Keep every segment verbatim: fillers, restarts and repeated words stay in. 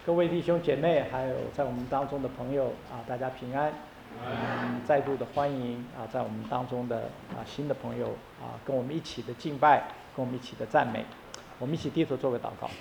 各位弟兄姐妹，还有在我们当中的朋友啊，大家平安。嗯，再度的欢迎啊，在我们当中的啊新的朋友啊，跟我们一起的敬拜，跟我们一起的赞美。我们一起低头做个祷告。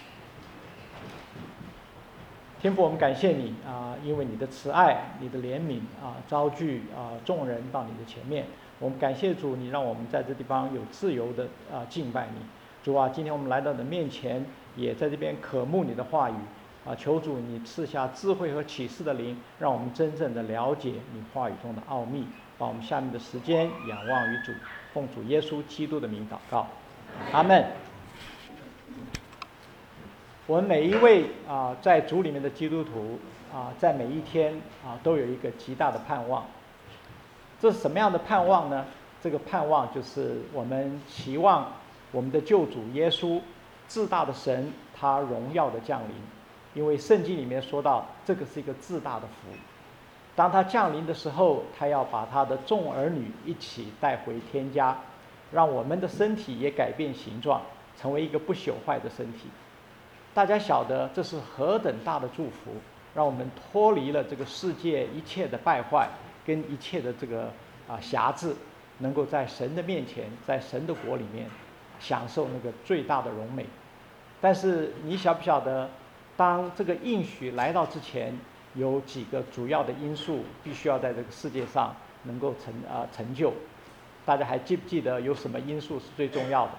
天父，我们感谢你啊，因为你的慈爱、你的怜悯啊，招聚啊众人到你的前面。我们感谢主，你让我们在这地方有自由的啊敬拜你。主啊，今天我们来到你的面前，也在这边渴慕你的话语啊，求主你赐下智慧和启示的灵，让我们真正的了解你话语中的奥秘。把我们下面的时间仰望于主，奉主耶稣基督的名祷告，阿们。我们每一位啊、呃，在主里面的基督徒啊、呃，在每一天啊、呃，都有一个极大的盼望。这是什么样的盼望呢？这个盼望就是我们期望我们的救主耶稣，至大的神，他荣耀的降临。因为圣经里面说到，这个是一个至大的福。当他降临的时候，他要把他的众儿女一起带回天家，让我们的身体也改变形状，成为一个不朽坏的身体。大家晓得这是何等大的祝福，让我们脱离了这个世界一切的败坏跟一切的这个啊辖制，能够在神的面前，在神的国里面享受那个最大的荣美。但是你晓不晓得，当这个应许来到之前，有几个主要的因素必须要在这个世界上能够成啊、呃、成就？大家还记不记得有什么因素是最重要的？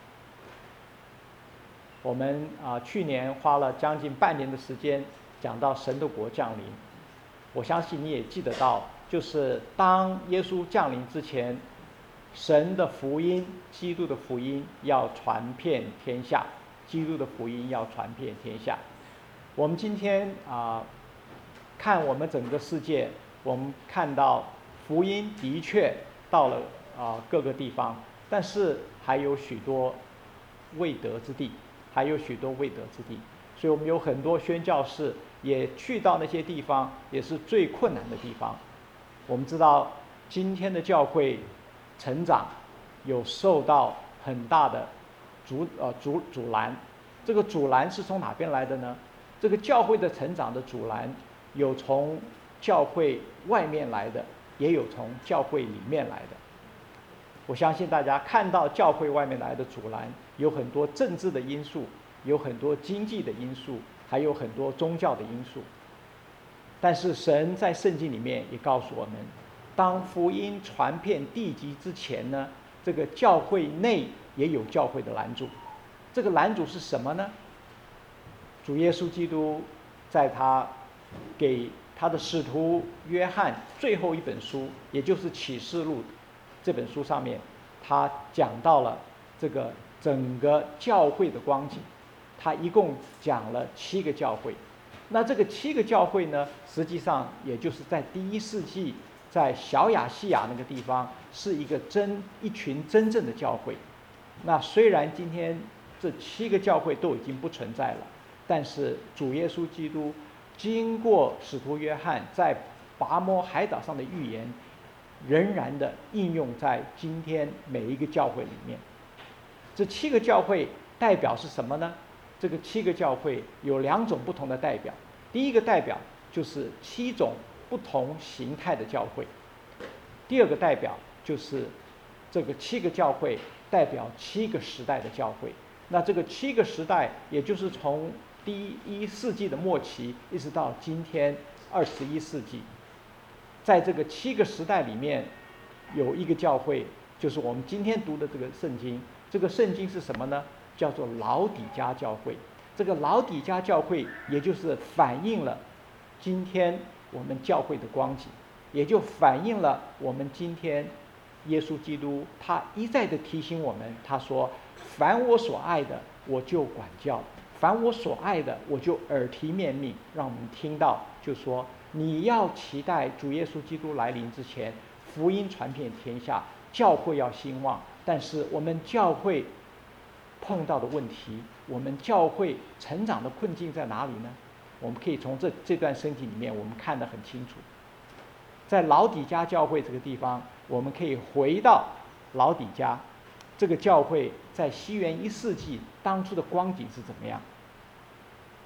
我们啊、呃、去年花了将近半年的时间讲到神的国降临，我相信你也记得到，就是当耶稣降临之前，神的福音、基督的福音要传遍天下，基督的福音要传遍天下。我们今天啊、呃、看我们整个世界，我们看到福音的确到了啊、呃、各个地方，但是还有许多未得之地。还有许多未得之地，所以我们有很多宣教士也去到那些地方，也是最困难的地方。我们知道今天的教会成长有受到很大的阻呃阻阻拦，这个阻拦是从哪边来的呢？这个教会的成长的阻拦有从教会外面来的，也有从教会里面来的。我相信大家看到教会外面来的阻拦，有很多政治的因素，有很多经济的因素，还有很多宗教的因素。但是神在圣经里面也告诉我们，当福音传遍地极之前呢，这个教会内也有教会的拦阻。这个拦阻是什么呢？主耶稣基督在他给他的使徒约翰最后一本书，也就是启示录这本书上面，他讲到了这个整个教会的光景。他一共讲了七个教会。那这个七个教会呢，实际上也就是在第一世纪，在小亚细亚那个地方，是一个真一群真正的教会。那虽然今天这七个教会都已经不存在了，但是主耶稣基督经过使徒约翰在拔摩海岛上的预言，仍然的应用在今天每一个教会里面。这七个教会代表是什么呢？这个七个教会有两种不同的代表。第一个代表就是七种不同形态的教会，第二个代表就是这个七个教会代表七个时代的教会。那这个七个时代，也就是从第一世纪的末期一直到今天二十一世纪，在这个七个时代里面，有一个教会，就是我们今天读的这个圣经。这个圣经是什么呢？叫做老底嘉教会。这个老底嘉教会，也就是反映了今天我们教会的光景，也就反映了我们今天耶稣基督他一再的提醒我们，他说：凡我所爱的，我就管教；凡我所爱的，我就耳提面命。让我们听到，就说你要期待主耶稣基督来临之前，福音传遍天下，教会要兴旺。但是我们教会碰到的问题，我们教会成长的困境在哪里呢？我们可以从这这段圣经里面，我们看得很清楚。在老底嘉教会这个地方，我们可以回到老底嘉这个教会在西元一世纪当初的光景是怎么样。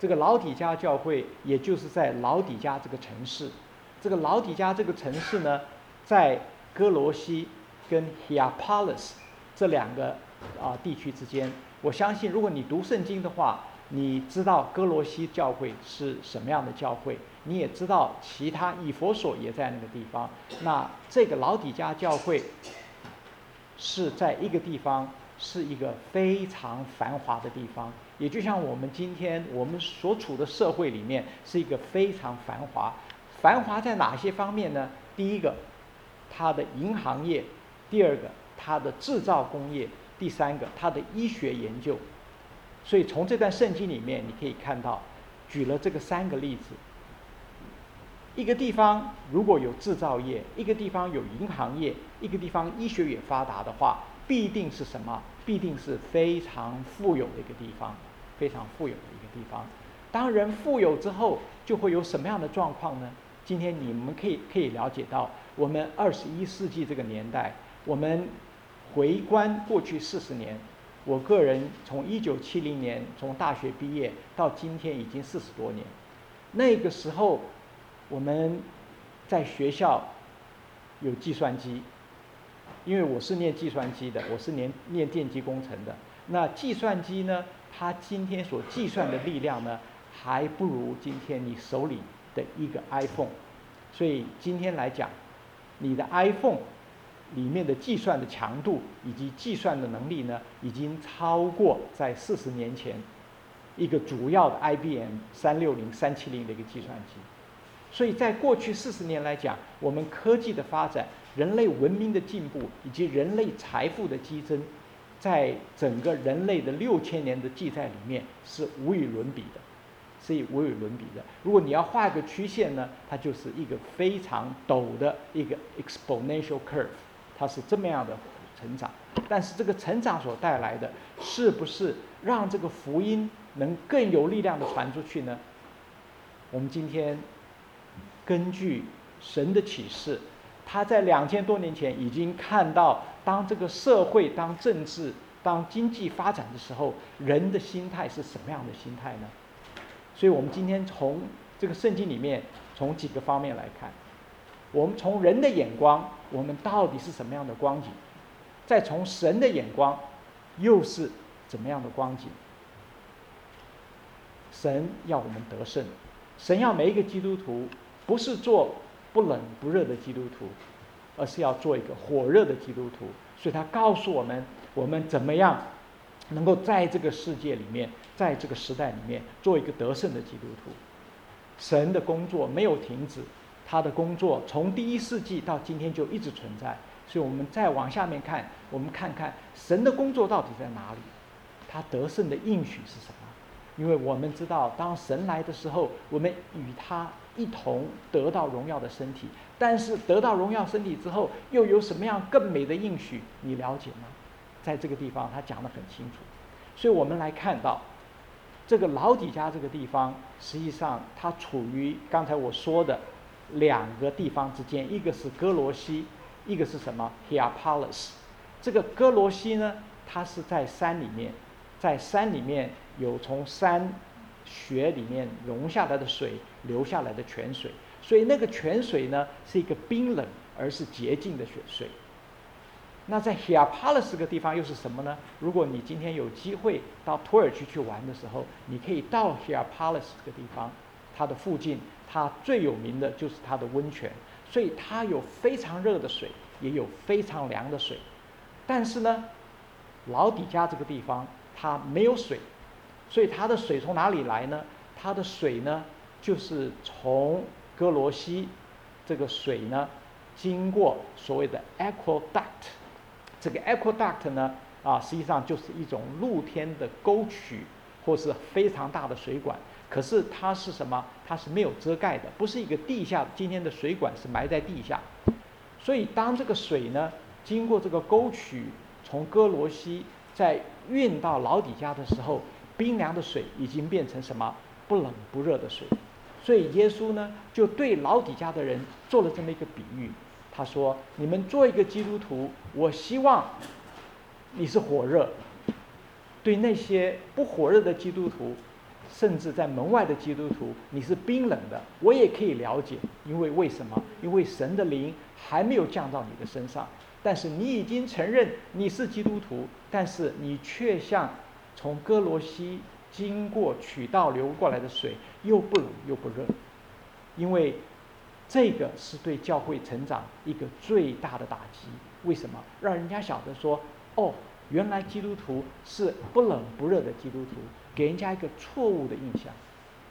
这个老底嘉教会也就是在老底嘉这个城市。这个老底嘉这个城市呢，在哥罗西跟 Hierapolis 这两个啊、呃、地区之间。我相信，如果你读圣经的话，你知道哥罗西教会是什么样的教会，你也知道其他以弗所也在那个地方。那这个老底嘉教会是在一个地方，是一个非常繁华的地方，也就像我们今天我们所处的社会里面是一个非常繁华。繁华在哪些方面呢？第一个，它的银行业；第二个，它的制造工业；第三个，它的医学研究。所以从这段圣经里面，你可以看到，举了这个三个例子。一个地方如果有制造业，一个地方有银行业，一个地方医学也发达的话，必定是什么？必定是非常富有的一个地方，非常富有的一个地方。当人富有之后，就会有什么样的状况呢？今天你们可以可以了解到，我们二十一世纪这个年代，我们回观过去四十年，我个人从一九七零年从大学毕业到今天已经四十多年。那个时候，我们在学校有计算机，因为我是念计算机的，我是念念电机工程的。那计算机呢，它今天所计算的力量呢，还不如今天你手里的一个 iPhone。所以今天来讲，你的 iPhone 里面的计算的强度以及计算的能力呢，已经超过在四十年前一个主要的 I B M 三六零、三七零的一个计算机。所以在过去四十年来讲，我们科技的发展、人类文明的进步以及人类财富的激增，在整个人类的六千年的记载里面是无与伦比的，是无与伦比的。如果你要画一个曲线呢，它就是一个非常陡的一个 exponential curve， 它是这么样的成长。但是这个成长所带来的，是不是让这个福音能更有力量的传出去呢？我们今天根据神的启示，他在两千多年前已经看到，当这个社会、当政治、当经济发展的时候，人的心态是什么样的心态呢？所以我们今天从这个圣经里面，从几个方面来看，我们从人的眼光，我们到底是什么样的光景？再从神的眼光，又是怎么样的光景？神要我们得胜，神要每一个基督徒不是做不冷不热的基督徒，而是要做一个火热的基督徒。所以他告诉我们，我们怎么样能够在这个世界里面，在这个时代里面做一个得胜的基督徒。神的工作没有停止，他的工作从第一世纪到今天就一直存在。所以我们再往下面看，我们看看神的工作到底在哪里，他得胜的应许是什么？因为我们知道，当神来的时候，我们与他一同得到荣耀的身体。但是得到荣耀身体之后，又有什么样更美的应许？你了解吗？在这个地方他讲得很清楚。所以我们来看到这个老底嘉这个地方，实际上它处于刚才我说的两个地方之间，一个是哥罗西，一个是什么 Hierapolis。 这个哥罗西呢，它是在山里面，在山里面有从山穴里面融下来的水，流下来的泉水，所以那个泉水呢是一个冰冷而是洁净的水。那在 Hierapolis 这个地方又是什么呢？如果你今天有机会到土耳其去玩的时候，你可以到 Hierapolis 这个地方，它的附近，它最有名的就是它的温泉，所以它有非常热的水，也有非常凉的水。但是呢，老底嘉这个地方它没有水，所以它的水从哪里来呢？它的水呢，就是从哥罗西这个水呢，经过所谓的 aqueduct。这个 aqueduct 呢，啊，实际上就是一种露天的沟渠，或是非常大的水管。可是它是什么？它是没有遮盖的，不是一个地下。今天的水管是埋在地下，所以当这个水呢，经过这个沟渠，从哥罗西再运到老底嘉的时候，冰凉的水已经变成什么？不冷不热的水。所以耶稣呢，就对老底嘉的人做了这么一个比喻。他说：你们做一个基督徒，我希望你是火热。对那些不火热的基督徒， 甚至在门外的基督徒，你是冰冷的，我也可以了解，因为为什么？因为神的灵还没有降到你的身上，但是你已经承认你是基督徒，但是你却像从哥罗西经过渠道流过来的水，又不冷又不热，因为这个是对教会成长一个最大的打击。为什么？让人家晓得说，哦，原来基督徒是不冷不热的基督徒，给人家一个错误的印象。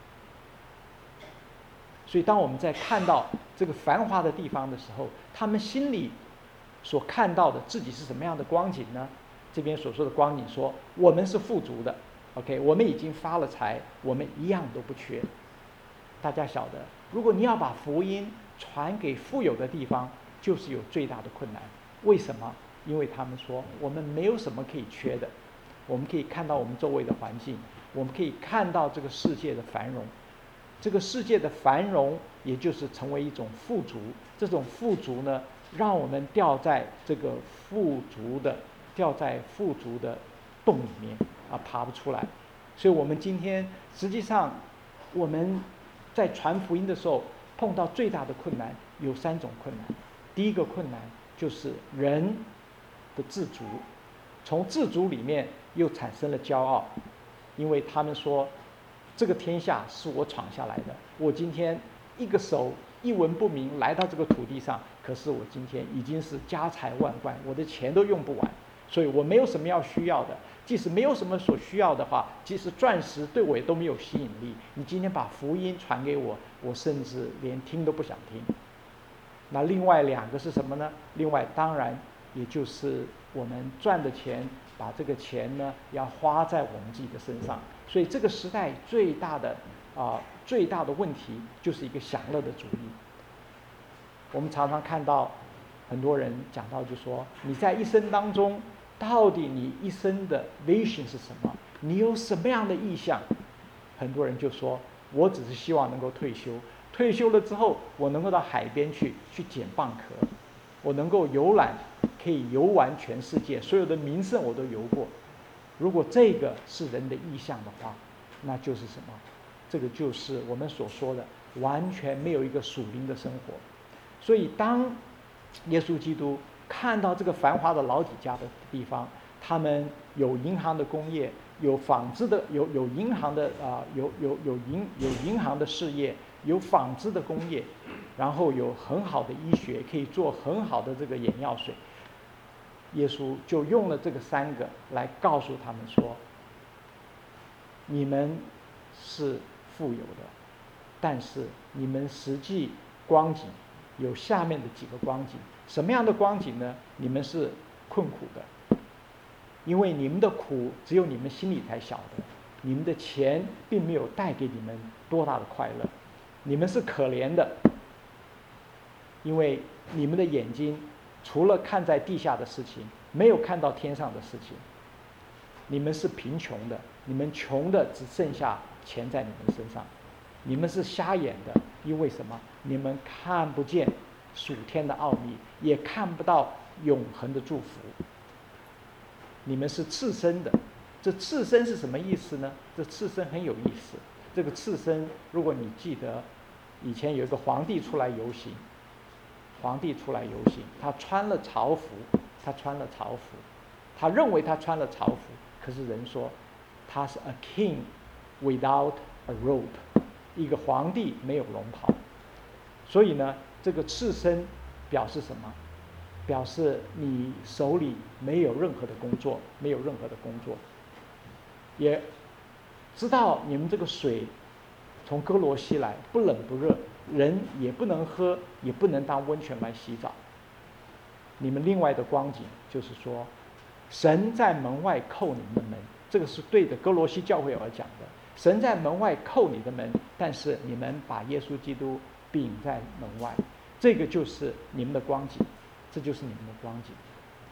所以当我们在看到这个繁华的地方的时候，他们心里所看到的自己是什么样的光景呢？这边所说的光景说，我们是富足的 OK， 我们已经发了财，我们一样都不缺。大家晓得，如果你要把福音传给富有的地方，就是有最大的困难。为什么？因为他们说我们没有什么可以缺的，我们可以看到我们周围的环境，我们可以看到这个世界的繁荣，这个世界的繁荣也就是成为一种富足，这种富足呢，让我们掉在这个富足的掉在富足的洞里面啊，爬不出来。所以我们今天实际上我们在传福音的时候碰到最大的困难有三种困难。第一个困难就是人的自足，从自足里面又产生了骄傲，因为他们说这个天下是我闯下来的，我今天一个手一文不名来到这个土地上，可是我今天已经是家财万贯，我的钱都用不完，所以我没有什么要需要的。即使没有什么所需要的话，即使钻石对我也都没有吸引力，你今天把福音传给我，我甚至连听都不想听。那另外两个是什么呢？另外当然也就是我们赚的钱，把这个钱呢要花在我们自己的身上。所以这个时代最大的啊、呃、最大的问题就是一个享乐的主义。我们常常看到很多人讲到，就说你在一生当中，到底你一生的 vision 是什么？你有什么样的意向？很多人就说，我只是希望能够退休。退休了之后，我能够到海边去去捡蚌壳，我能够游览，可以游玩全世界，所有的名胜我都游过。如果这个是人的意向的话，那就是什么？这个就是我们所说的完全没有一个属灵的生活。所以当耶稣基督看到这个繁华的老底家的地方，他们有银行的工业，有纺织的，有有银行的啊、呃，有有有银有银行的事业，有纺织的工业，然后有很好的医学，可以做很好的这个眼药水。耶稣就用了这个三个来告诉他们说，你们是富有的，但是你们实际光景有下面的几个光景。什么样的光景呢？你们是困苦的，因为你们的苦只有你们心里才晓得，你们的钱并没有带给你们多大的快乐。你们是可怜的，因为你们的眼睛除了看在地下的事情，没有看到天上的事情。你们是贫穷的，你们穷的只剩下钱在你们身上。你们是瞎眼的，因为什么？你们看不见属天的奥秘，也看不到永恒的祝福。你们是赤身的，这赤身是什么意思呢？这赤身很有意思。这个赤身，如果你记得，以前有一个皇帝出来游行，皇帝出来游行，他穿了朝服，他穿了朝服，他认为他穿了朝服，可是人说他是 a king without a robe， 一个皇帝没有龙袍。所以呢，这个赤身表示什么？表示你手里没有任何的工作，没有任何的工作。也知道你们这个水从哥罗西来，不冷不热，人也不能喝，也不能当温泉来洗澡。你们另外的光景就是说，神在门外叩你们的门，这个是对着哥罗西教会而讲的。神在门外叩你的门，但是你们把耶稣基督秉在门外，这个就是你们的光景，这就是你们的光景。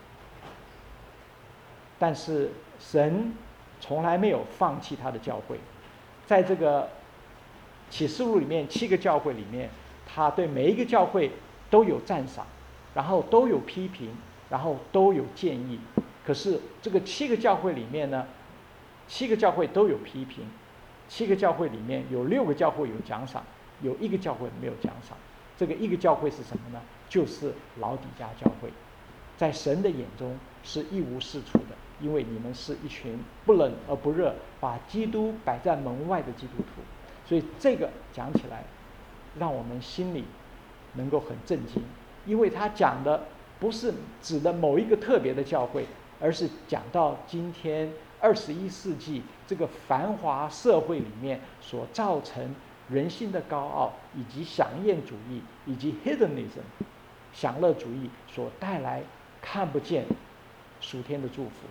但是神从来没有放弃他的教会，在这个启示录里面七个教会里面，他对每一个教会都有赞赏，然后都有批评，然后都有建议。可是这个七个教会里面呢，七个教会都有批评， 七个教会里面有六个教会有奖赏，有一个教会没有奖赏。这个一个教会是什么呢？就是老底嘉教会，在神的眼中是一无是处的，因为你们是一群不冷而不热，把基督摆在门外的基督徒。所以这个讲起来，让我们心里能够很震惊，因为他讲的不是指的某一个特别的教会，而是讲到今天二十一世纪这个繁华社会里面所造成人性的高傲，以及享宴主义，以及 hedonism 享乐主义所带来看不见属天的祝福。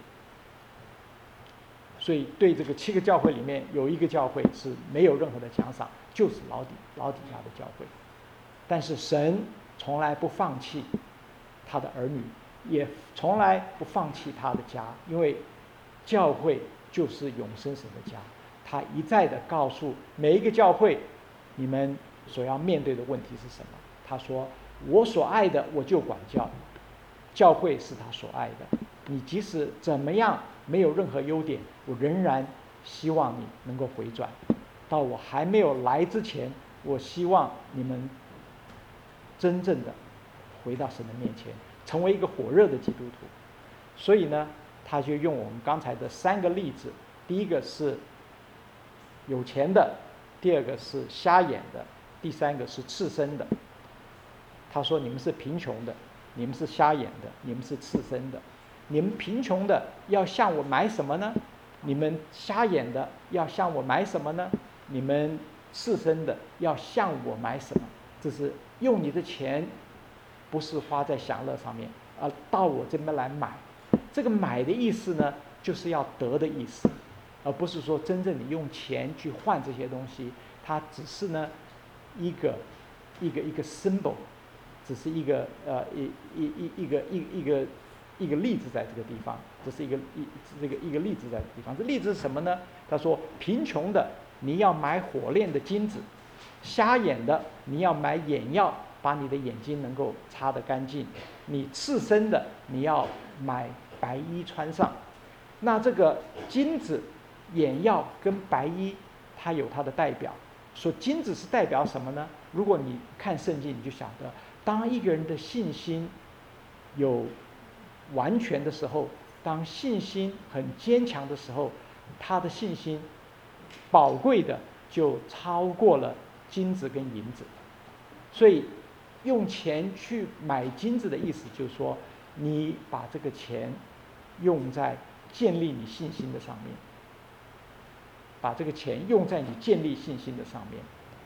所以对这个七个教会里面有一个教会是没有任何的奖赏，就是老底老底嘉的教会。但是神从来不放弃他的儿女，也从来不放弃他的家，因为教会就是永生神的家。他一再的告诉每一个教会，你们所要面对的问题是什么？他说：“我所爱的，我就管教。教会是他所爱的，你即使怎么样没有任何优点，我仍然希望你能够回转。到我还没有来之前，我希望你们真正的回到神的面前，成为一个火热的基督徒。”所以呢，他就用我们刚才的三个例子，第一个是有钱的，第二个是瞎眼的，第三个是赤身的。他说：“你们是贫穷的，你们是瞎眼的，你们是赤身的。你们贫穷的要向我买什么呢？你们瞎眼的要向我买什么呢？你们赤身的要向我买什么？这是用你的钱，不是花在享乐上面，而到我这边来买。这个买的意思呢，就是要得的意思，而不是说真正你用钱去换这些东西。它只是呢一个一个一个 symbol， 只是一个呃一一一一个一一个一个例子在这个地方，这是一个一这个一个例子在这个地方。这例子是什么呢？他说：贫穷的你要买火炼的金子，瞎眼的你要买眼药，把你的眼睛能够擦得干净；你赤身的你要买白衣穿上。那这个金子、眼药跟白衣，它有它的代表。说金子是代表什么呢？如果你看圣经，你就晓得，当一个人的信心有完全的时候，当信心很坚强的时候，他的信心宝贵的就超过了金子跟银子。所以用钱去买金子的意思就是说，你把这个钱用在建立你信心的上面，把这个钱用在你建立信心的上面。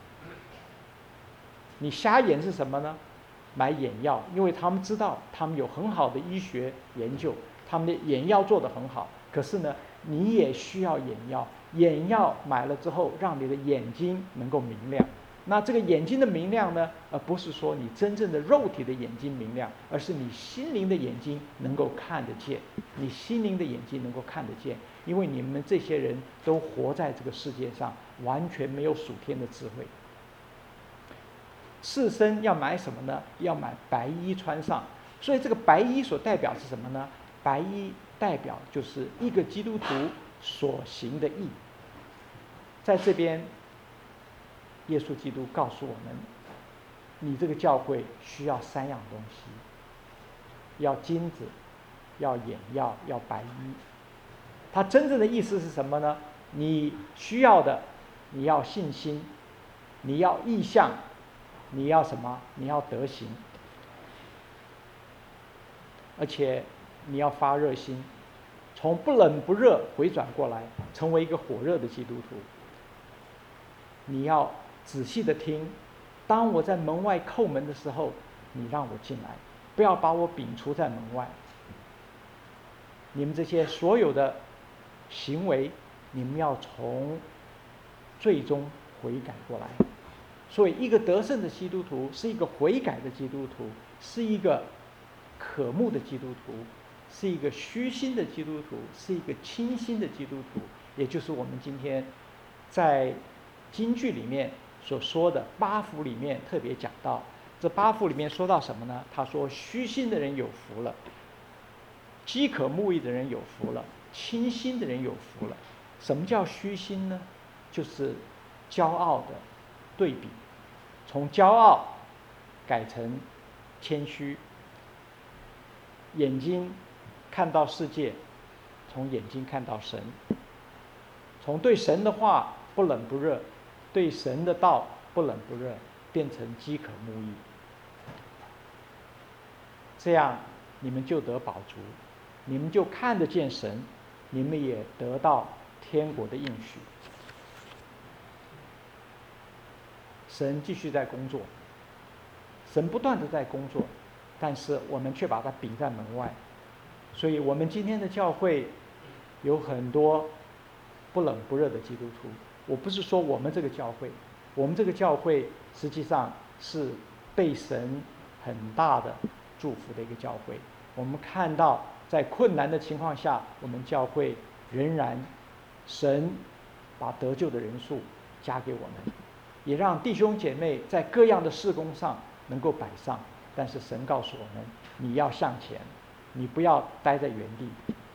你瞎眼是什么呢？买眼药，因为他们知道他们有很好的医学研究，他们的眼药做得很好。可是呢，你也需要眼药，眼药买了之后，让你的眼睛能够明亮。那这个眼睛的明亮呢，而不是说你真正的肉体的眼睛明亮，而是你心灵的眼睛能够看得见，你心灵的眼睛能够看得见。因为你们这些人都活在这个世界上，完全没有属天的智慧。赤身要买什么呢？要买白衣穿上。所以这个白衣所代表是什么呢？白衣代表就是一个基督徒所行的义。在这边，耶稣基督告诉我们，你这个教会需要三样东西：要金子，要眼药，要白衣。它真正的意思是什么呢？你需要的，你要信心，你要意向，你要什么？你要德行，而且你要发热心，从不冷不热回转过来，成为一个火热的基督徒。你要仔细的听，当我在门外叩门的时候，你让我进来，不要把我摒除在门外。你们这些所有的行为，你们要从最终悔改过来。所以一个得胜的基督徒是一个悔改的基督徒，是一个渴慕的基督徒，是一个虚心的基督徒，是一个清心的基督徒。也就是我们今天在经句里面所说的八福里面特别讲到，这八福里面说到什么呢？他说虚心的人有福了，饥渴慕义的人有福了，清心的人有福了。什么叫虚心呢？ 就是骄傲的对比，从骄傲改成谦虚，眼睛看到世界，从眼睛看到神，从对神的话不冷不热，对神的道不冷不热，变成饥渴慕义。这样你们就得饱足，你们就看得见神，你们也得到天国的应许。神继续在工作，神不断的在工作，但是我们却把它屏在门外。所以我们今天的教会有很多不冷不热的基督徒。我不是说我们这个教会，我们这个教会实际上是被神很大的祝福的一个教会。我们看到在困难的情况下，我们教会仍然神把得救的人数加给我们，也让弟兄姐妹在各样的事工上能够摆上。但是神告诉我们，你要向前，你不要待在原地。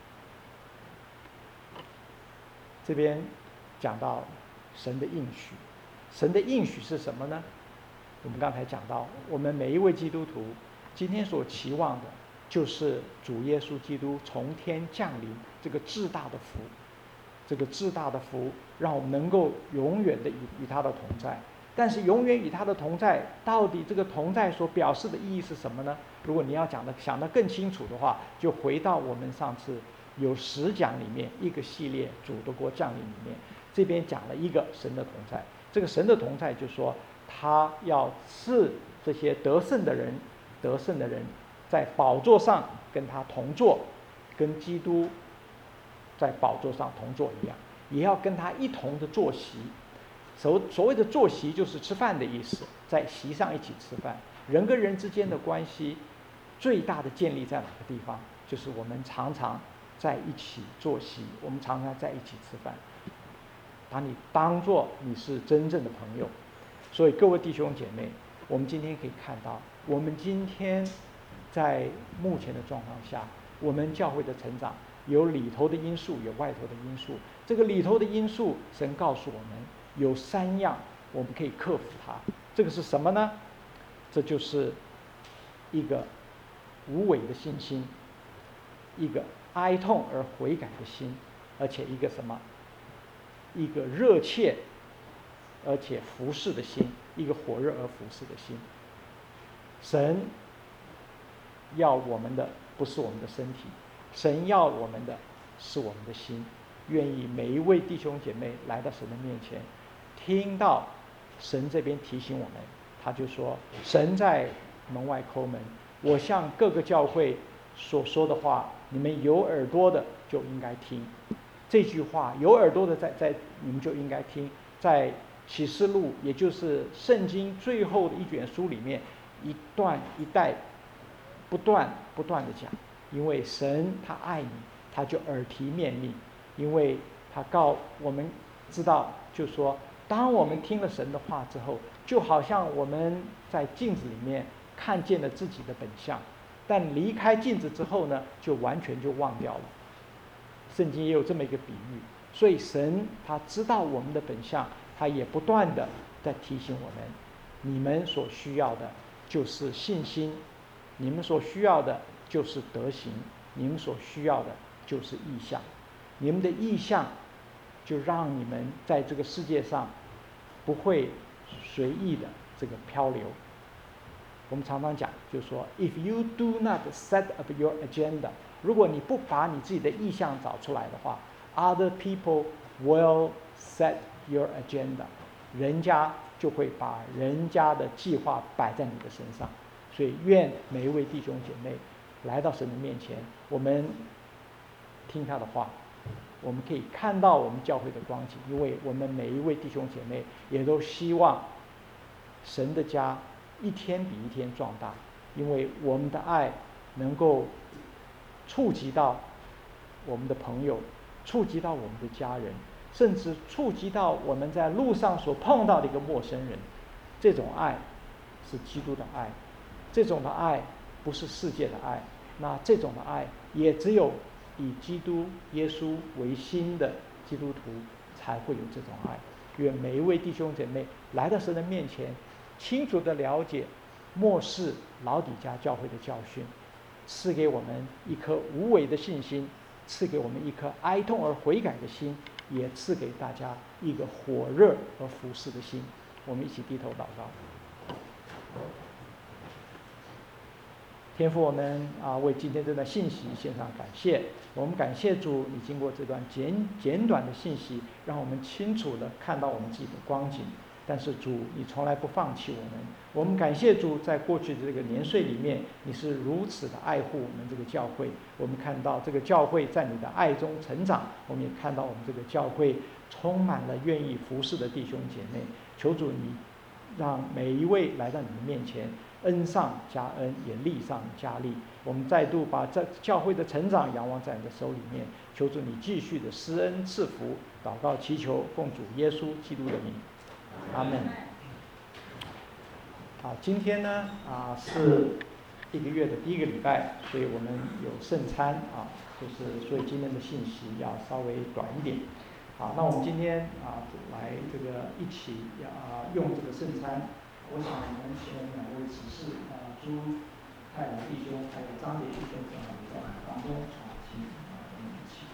这边讲到神的应许，神的应许是什么呢？我们刚才讲到，我们每一位基督徒今天所期望的就是主耶稣基督从天降临，这个至大的福，这个至大的福让我们能够永远的与与他的同在。但是永远与他的同在，到底这个同在所表示的意义是什么呢？如果你要讲的想得更清楚的话，就回到我们上次有十讲里面一个系列主的国降临里面，这边讲了一个神的同在。这个神的同在就是说，他要赐这些得胜的人，得胜的人在宝座上跟他同坐，跟基督在宝座上同坐一样，也要跟他一同的坐席。所所谓的坐席就是吃饭的意思，在席上一起吃饭。人跟人之间的关系最大的建立在哪个地方？就是我们常常在一起坐席，我们常常在一起吃饭，把你当作你是真正的朋友。所以各位弟兄姐妹，我们今天可以看到，我们今天在目前的状况下，我们教会的成长有里头的因素，有外头的因素。这个里头的因素，神告诉我们有三样我们可以克服它。这个是什么呢？这就是一个无伪的信心，一个哀痛而悔改的心，而且一个什么？一个热切而且服侍的心，一个火热而服侍的心。神要我们的不是我们的身体，神要我们的是我们的心。愿意每一位弟兄姐妹来到神的面前，听到神这边提醒我们，他就说神在门外叩门。我向各个教会所说的话，你们有耳朵的就应该听。这句话有耳朵的在在你们就应该听，在启示录，也就是圣经最后的一卷书里面，一段一代不断不断的讲，因为神他爱你，他就耳提面命，因为他告我们知道，就说当我们听了神的话之后，就好像我们在镜子里面看见了自己的本相，但离开镜子之后呢，就完全就忘掉了。圣经也有这么一个比喻，所以神他知道我们的本相，他也不断的在提醒我们，你们所需要的就是信心，你们所需要的就是德行，你们所需要的就是意向。你们的意向就让你们在这个世界上不会随意的这个漂流。我们常常讲，就是说 if you do not set up your agenda， 如果你不把你自己的意向找出来的话， other people will set your agenda， 人家就会把人家的计划摆在你的身上。所以愿每一位弟兄姐妹来到神的面前，我们听他的话，我们可以看到我们教会的光景，因为我们每一位弟兄姐妹也都希望神的家一天比一天壮大，因为我们的爱能够触及到我们的朋友，触及到我们的家人，甚至触及到我们在路上所碰到的一个陌生人。这种爱是基督的爱，这种的爱不是世界的爱，那这种的爱也只有以基督耶稣为心的基督徒才会有这种爱。 愿每一位弟兄姐妹来到神的面前，清楚地了解、漠视老底嘉教会的教训，赐给我们一颗无为的信心，赐给我们一颗哀痛而悔改的心，也赐给大家一个火热而服侍的心。我们一起低头祷告。天父，我们啊为今天这段信息献上感谢。我们感谢主，你经过这段简简短的信息，让我们清楚地看到我们自己的光景。但是主，你从来不放弃我们。我们感谢主，在过去的这个年岁里面，你是如此的爱护我们这个教会。我们看到这个教会在你的爱中成长，我们也看到我们这个教会充满了愿意服侍的弟兄姐妹。求主你让每一位来到你的面前，恩上加恩，也力上加力。我们再度把这教会的成长仰望在你的手里面，求主你继续的施恩赐福。祷告祈求，奉主耶稣基督的名，阿门。好，今天呢啊是一个月的第一个礼拜，所以我们有圣餐啊，就是所以今天的信息要稍微短一点。好，那我们今天啊来这个一起啊用这个圣餐。我想我们请两位执事啊，朱太郎弟兄还有张杰弟兄正好在当中啊，请啊我们一起。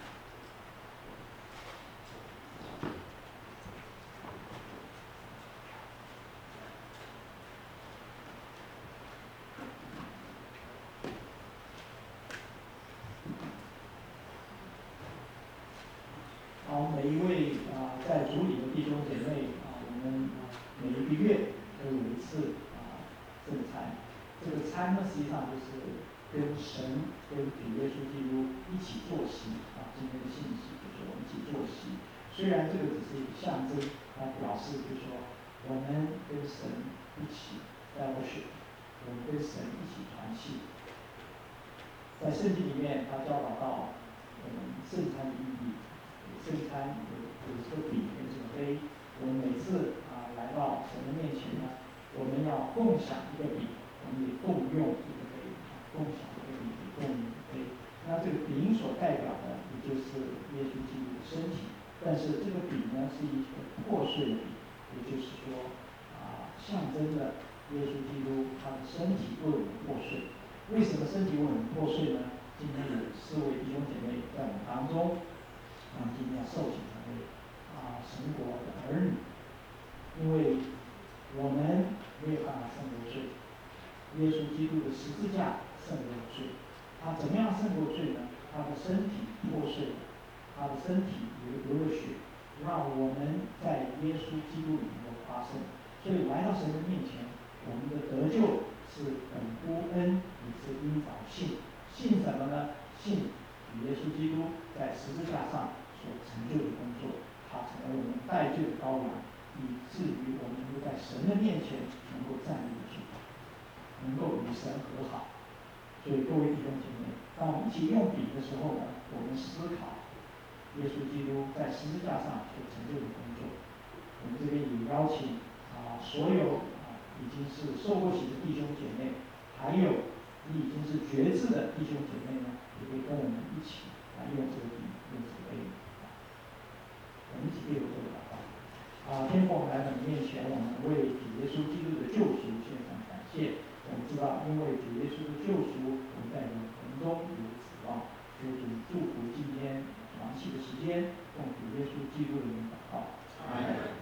好，每一位啊在主里的弟兄姐妹啊，我们每一个月都有一次啊圣餐。这个餐呢，实际上就是跟神、跟主耶稣基督一起坐席啊。今天的信息就是我们一起坐席。虽然这个只是一个象征，它表示就是说我们跟神一起fellowship，我们跟神一起团契。在圣经里面，他教导到我们圣餐的意义。圣餐有有这个饼跟这个杯，我们每次啊来到神的面前呢，我们要共享一个饼，我们也共用一个杯，共享一个饼，也共用一个杯。那这个饼所代表的，也就是耶稣基督的身体。但是这个饼呢，是一个破碎的饼，也就是说啊，象征着耶稣基督他的身体为我们破碎。为什么身体为我们破碎呢？今天有四位弟兄姐妹在我们当中。啊，今天要受洗成为啊神国的儿女，因为我们没有办法胜过罪，耶稣基督的十字架胜过罪。他怎么样胜过罪呢？他的身体破碎了，他的身体流流了血，让我们在耶稣基督里能够发生。所以来到神的面前，我们的得救是本乎恩，也是因着信。信什么呢？信耶稣基督在十字架上所成就的工作，他成为我们代罪的羔羊，以至于我们能够在神的面前能够站立得住，能够与神和好。所以各位弟兄姐妹，当我们一起用笔的时候呢，我们思考耶稣基督在十字架上所成就的工作。我们这边也邀请啊所有啊已经是受过洗的弟兄姐妹，还有你已经是决志的弟兄姐妹呢，也会跟我们一起来用这个笔，用这个杯。我们一起对我做祷告。啊，天父，我们来到你面前，我们为主耶稣基督的救赎献上感谢。我们知道，因为主耶稣的救赎，我们在永恒中有指望。求主祝福今天团契的时间，奉主耶稣基督的名祷告。阿门。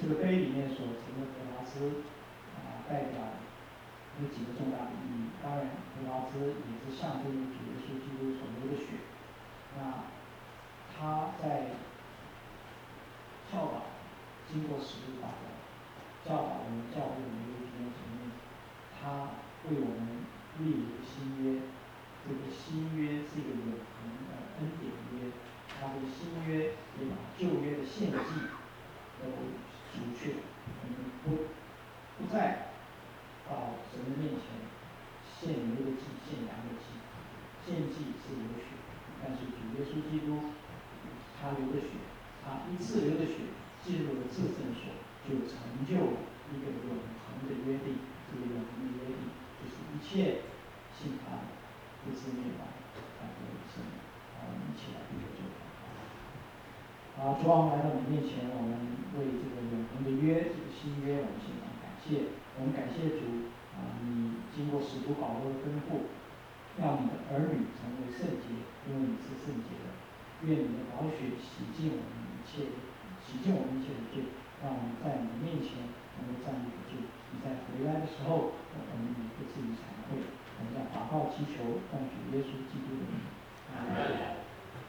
这个杯里面所盛的葡萄汁啊，代表有几个重大的意义。当然，葡萄汁也是象征主耶稣基督所流的血。那他在教导，经过使徒法的教导我们教会每一天层面，他为我们立了新约。这个新约是一个永恒的恩典约，他这个新约也把旧约的献祭都除去，我们不不再到神的面前献牛的祭、献羊的祭，献祭是流血，但是主耶稣基督他流的血，他一次流的血进入了至圣所，就成就了一个永恒的约定。这个永恒的约定就是一切信他的不至灭亡，但得永生。好，我们一起来读这个。啊，主啊，我们来到你面前，我们为这个永恒的约，这个新约，我们献上感谢。我们感谢主啊，你经过使徒保罗的吩咐，让你的儿女成为圣洁，因为你是圣洁的。愿你的宝血洗净我们一切，洗净我们一切的罪，让我们在你的面前能够站立得住。你在回来的时候，我们也不至于惭愧。我们在祷告祈求，奉主耶稣基督的名。阿门。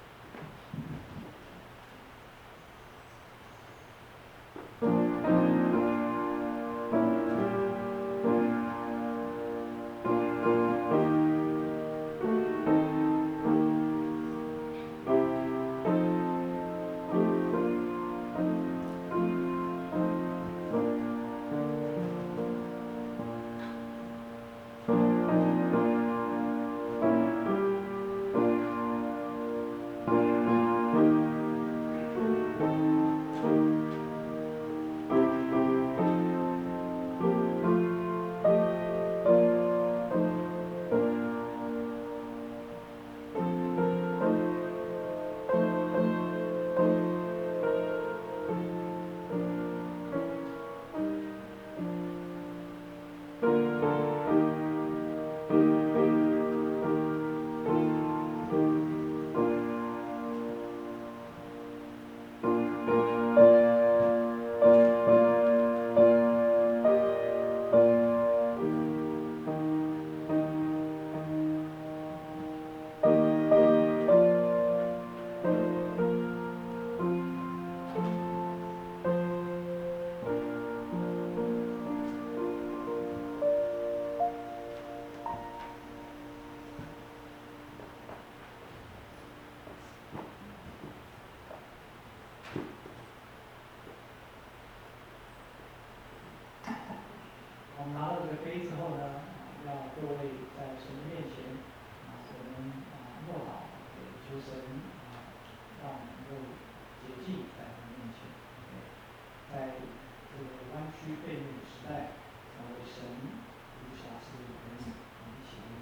我们拿到这个杯之后呢，要各位在神的面前啊，我们啊默祷，求神啊，让我们能够洁净在他面前。在这个弯曲背面的时代，成为神无瑕疵的儿女，我们一起来。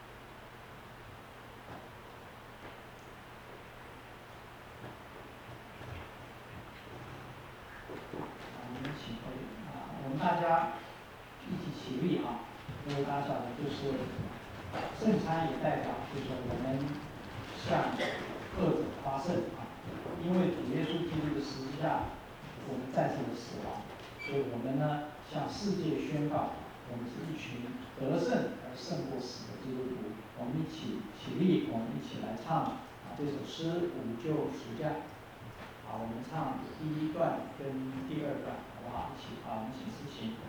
啊，我们一起会啊，我们大家一起起立啊，因为大家晓得，就是圣餐也代表，就是说我们向恶者发圣啊，因为主耶稣基督的十字架，我们战胜了死亡，所以我们呢向世界宣告，我们是一群得胜而胜过死的基督徒。我们一起起立，我们一起来唱啊这首诗《五救赎价》。好，我们唱第一段跟第二段，好不好？一起啊，我们一起诗情。